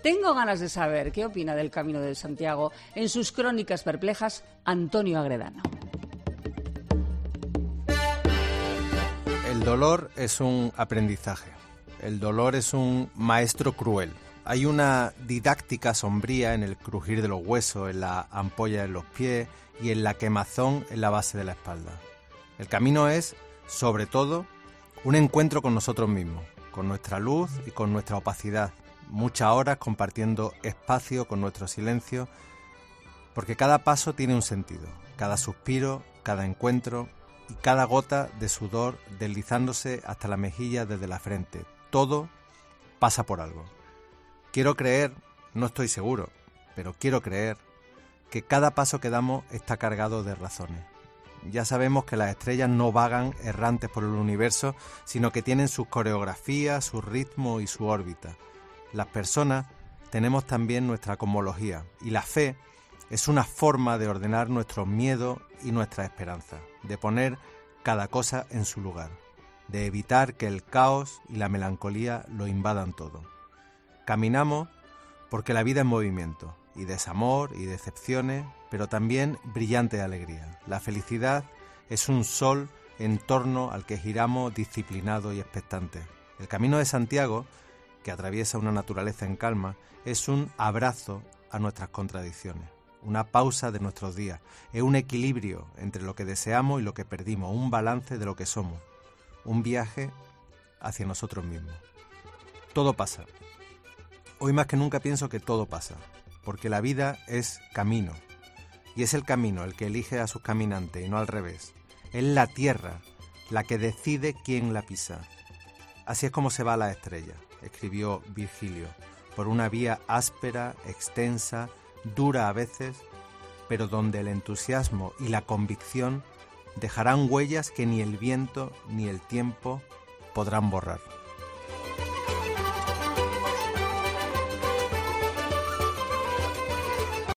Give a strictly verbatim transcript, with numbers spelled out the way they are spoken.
Tengo ganas de saber qué opina del Camino de Santiago en sus crónicas perplejas Antonio Agredano. El dolor es un aprendizaje. El dolor es un maestro cruel. Hay una didáctica sombría en el crujir de los huesos, en la ampolla en los pies y en la quemazón en la base de la espalda. El camino es, sobre todo, un encuentro con nosotros mismos, con nuestra luz y con nuestra opacidad. Muchas horas compartiendo espacio con nuestro silencio, porque cada paso tiene un sentido, cada suspiro, cada encuentro y cada gota de sudor deslizándose hasta la mejilla desde la frente. Todo pasa por algo. Quiero creer, no estoy seguro, pero quiero creer que cada paso que damos está cargado de razones. Ya sabemos que las estrellas no vagan errantes por el universo, sino que tienen sus coreografías, su ritmo y su órbita. Las personas tenemos también nuestra cosmología, y la fe es una forma de ordenar nuestros miedos y nuestra esperanza, de poner cada cosa en su lugar, de evitar que el caos y la melancolía lo invadan todo. Caminamos porque la vida es movimiento, y desamor y decepciones, pero también brillante alegría. La felicidad es un sol en torno al que giramos disciplinados y expectantes. El Camino de Santiago, que atraviesa una naturaleza en calma, es un abrazo a nuestras contradicciones, una pausa de nuestros días, es un equilibrio entre lo que deseamos y lo que perdimos, un balance de lo que somos, un viaje hacia nosotros mismos. Todo pasa. Hoy más que nunca pienso que todo pasa, porque la vida es camino, y es el camino el que elige a sus caminantes y no al revés. Es la tierra la que decide quién la pisa. Así es como se va a la estrella, escribió Virgilio, por una vía áspera, extensa, dura a veces, pero donde el entusiasmo y la convicción dejarán huellas que ni el viento ni el tiempo podrán borrar.